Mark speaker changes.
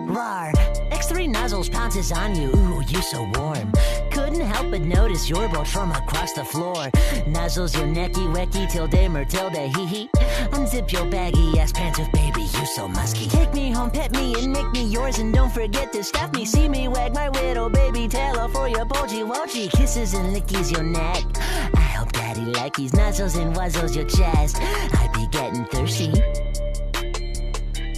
Speaker 1: Rar, X3 nozzles pounces on you, ooh, you so warm. Couldn't help but notice your bolt from across the floor. Nuzzles your necky wecky till day Matilda hee hee. Unzip your baggy ass pants with baby, you so musky. Take me home, pet me and make me yours, and don't forget to stuff me. See me wag my widow baby tail for your pochy wochy. Kisses and lickies your neck. I hope daddy like these nuzzles and wuzzles your chest. I be getting thirsty.